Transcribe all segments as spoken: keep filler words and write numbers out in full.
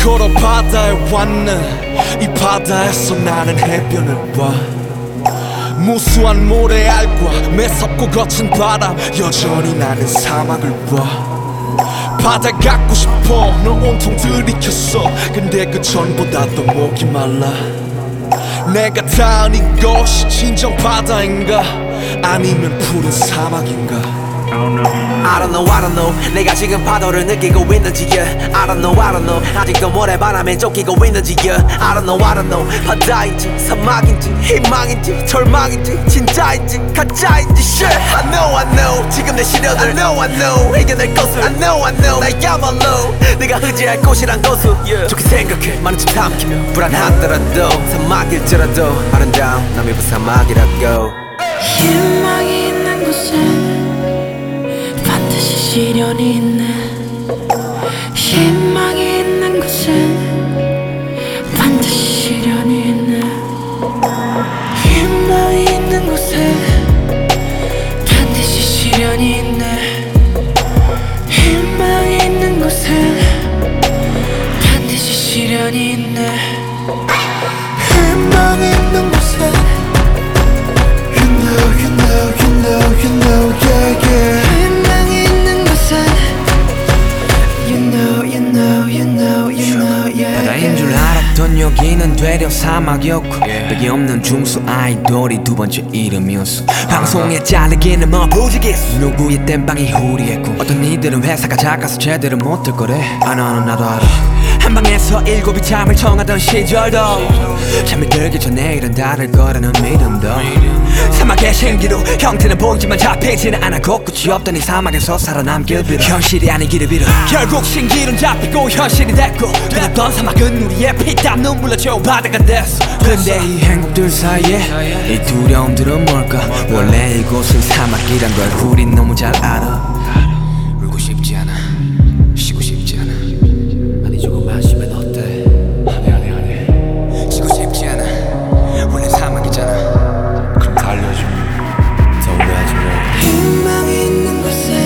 걸어 바다에 왔네. 이 바다에서 나는 해변을 봐. 무수한 모래알과 매섭고 거친 바람, 여전히 나는 사막을 봐. 바다 갖고 싶어 널 온통 들이켰어. 근데 그 전보다 더 목이 말라. 내가 닿은 이곳이 진정 바다인가 아니면 푸른 사막인가. I don't know, I don't know. 내가 지금 파도를 느끼고 있는지 yeah. I don't know, I don't know. 아직도 모래바람에 쫓기고 있는지 yeah. I don't know, I don't know. 바다인지 사막인지 희망인지 절망인지 진짜인지 가짜인지 shit. I know, I know. 지금 내 시련을 I know, I know. 이겨낼 것을 I know, I know. 나야말로 내가 의지할 곳이란 것을 yeah. 좋게 생각해 많은 집 삼키며 불안하더라도 사막일지라도 아름다운 남의 그 사막이라고. 희망이 있는 곳에 반드시 시련이 있네. 희망이 있는 곳엔 반드시 시련이 있네. 희망이 있는 곳에 반드시 시련이 있네. 희망이 있는 곳엔 반드시 시련이 있네. 희망이 있는 곳에 You know, you know, you know, you know, yeah, yeah. 희망이 있는 곳엔 You know, you know, you know, you know, yeah. 바다인 줄 알았던 여기는 되려 사막이었고 벽이 없는 중수 아이돌이 두 번째 이름이었어. 방송에 잘리기는 뭐 부지기수. 누구의 땜빵이 후리했고 어떤 이들은 회사가 작아서 제대로 못할 거래. 아 나는 나도 알아. 한방에서 일곱이 잠을 청하던 시절도 잠이 들기 전에 일은 다를 거라는 믿음도 사막의 신기루 형태는 보이지만 잡히지는 않아. 곳곳이 없던 이 사막에서 살아남길 빌어. 현실이 아니기를 빌어. 결국 신기루는 잡히고 현실이 됐고 두렵던 사막은 우리의 피땀 눈물로 채운 바다가 됐어. 근데 이 행복들 사이에 이 두려움들은 뭘까. 원래 이곳은 사막이란 걸 우린 너무 잘 알아. 울고 싶지 않아 쉬고 싶지 않아. 아니 조금 마시면 어때. 아니 아니 아니 쉬고 싶지 않아. 원래 사막이잖아. 그럼 달려줘 더 오래하지 마. 희망이 있는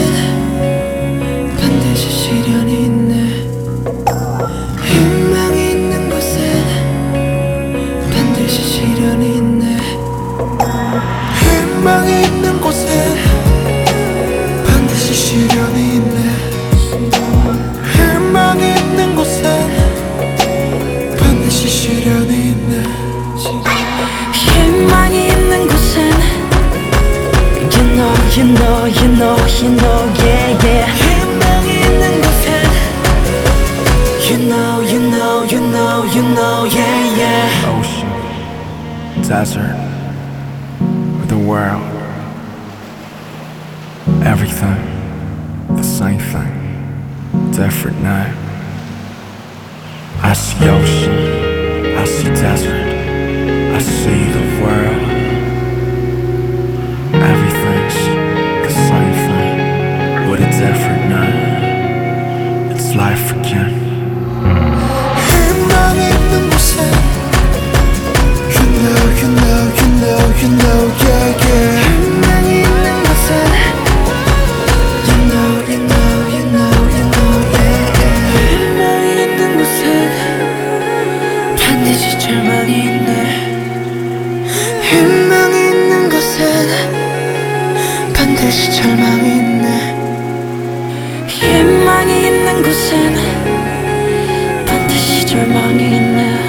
곳엔 반드시 시련이 있네. 희망이 있는 곳엔 반드시 시련이 있네. 희망이 있는 곳에 반드시 시련이 있네. 희망이 있는 곳에 반드시 시련이 있네. 희망이 있는 곳엔 You know, you know, you know, you know, yeah, yeah. 희망이 있는 곳엔 You know, you know, you know, you know, yeah, yeah. Ocean, desert, or the world. Everything, the same thing, different name. I see ocean, I see desert, I see the world. Everything's the same thing, with a different name. It's life again. 희망이 있는 곳에 You know, you know, you know, you know, yeah, yeah. 희망이 있는 곳엔 You know, you know, you know, you know, yeah, yeah. 희망이 있는 곳엔 반드시 절망이 있네. 희망이 있는 곳엔 반드시 절망이 있네. 희망이 있는 곳엔 반드시 절망이 있네.